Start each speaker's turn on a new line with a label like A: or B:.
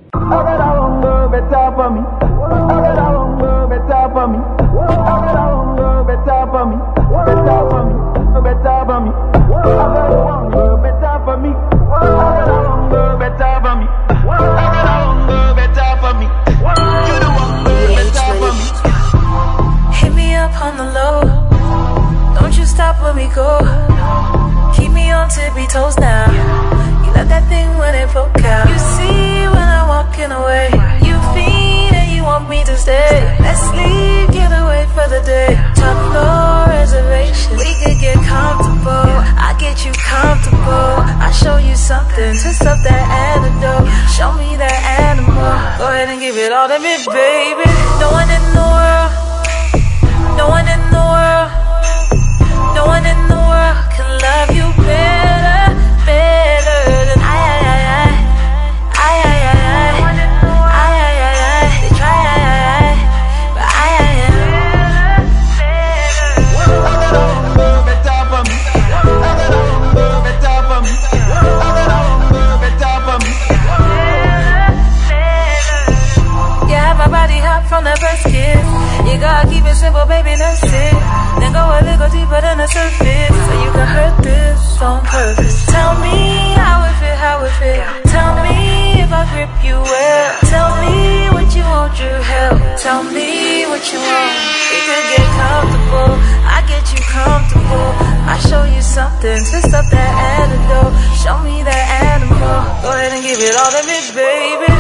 A: I got a hunger better for me. I got a hunger better for me. I got a hunger better for me. Better for me. Better for me. I got a hunger better for me. I got a hunger better for me. I got a hunger better for me. You the hunger better for me.
B: Hit me up on the low. Don't you stop when we go. Keep me on tippy toes now. You love that thing when it poke out. You see when I'm walking away. You feed and you want me to stay. Let's leave, get away for the day. Top floor reservation. We could get comfortable. I get you comfortable. I show you something. Twist up that antidote. Show me that animal. Go ahead and give it all to me, baby. No one in the world. No one in the world. No one in the world can love you better, better than I. They try, but I
A: got a hunger better for me. I got a hunger better for me. I got a hunger better for me.
B: You have my body hot from the first kiss. You gotta keep it simple, baby, that's it. Then go a little deeper than the surface, so you can hurt this on purpose. Tell me how it feel, how it feel. Tell me if I grip you well. Tell me what you want, you help. Tell me what you want. We could get comfortable. I get you comfortable. I show you something. Twist up that antidote. Show me that animal. Go ahead and give it all to me, baby.